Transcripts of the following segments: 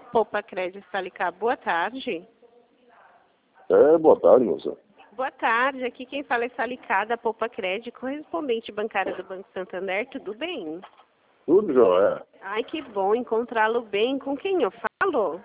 Poupa Crédito Salicá. Boa tarde. Boa tarde, moça. Boa tarde. Aqui quem fala é Salicá, da Poupa Crédito, correspondente bancária do Banco Santander. Tudo bem? Tudo jóia. Ai, que bom encontrá-lo bem. Com quem eu falo?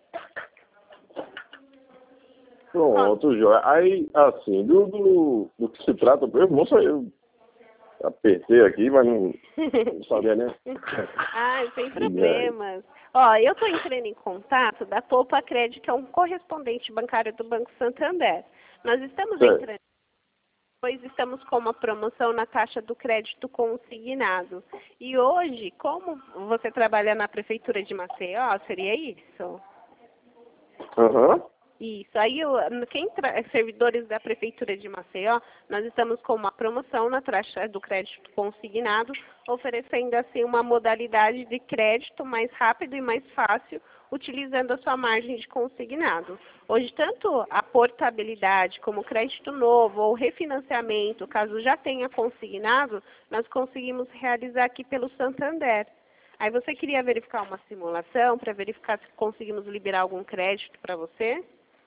Pronto, jóia. Aí, assim, do que se trata, moça, eu apertei aqui, mas não sabia nem. Ai, sem problemas. Ó, eu estou entrando em contato da Poupa Crédito, que é um correspondente bancário do Banco Santander. Nós estamos entrando, pois estamos com uma promoção na taxa do crédito consignado. E hoje, como você trabalha na Prefeitura de Maceió, seria isso? Aham. Isso. Aí, servidores da Prefeitura de Maceió, nós estamos com uma promoção na taxa do crédito consignado, oferecendo assim uma modalidade de crédito mais rápido e mais fácil, utilizando a sua margem de consignado. Hoje, tanto a portabilidade como crédito novo ou refinanciamento, caso já tenha consignado, nós conseguimos realizar aqui pelo Santander. Aí você queria verificar uma simulação para verificar se conseguimos liberar algum crédito para você?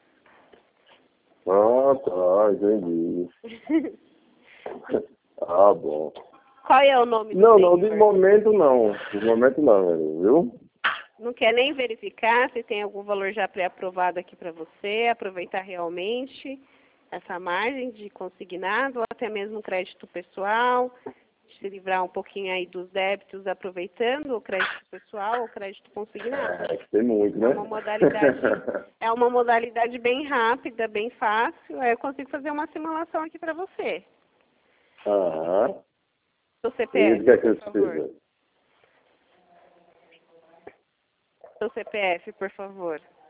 Ah, tá, entendi. Ah, bom. Qual é o nome do Não, senhor? de momento não. De momento não, viu? Não quer nem verificar se tem algum valor já pré-aprovado aqui para você, aproveitar realmente essa margem de consignado, ou até mesmo crédito pessoal, se livrar um pouquinho aí dos débitos, aproveitando o crédito pessoal ou crédito consignado. Tem muito, né? É uma modalidade bem rápida, bem fácil. Aí eu consigo fazer uma simulação aqui para você. Aham. Seu E CPF, o que é que por você favor. precisa? Seu CPF, por favor.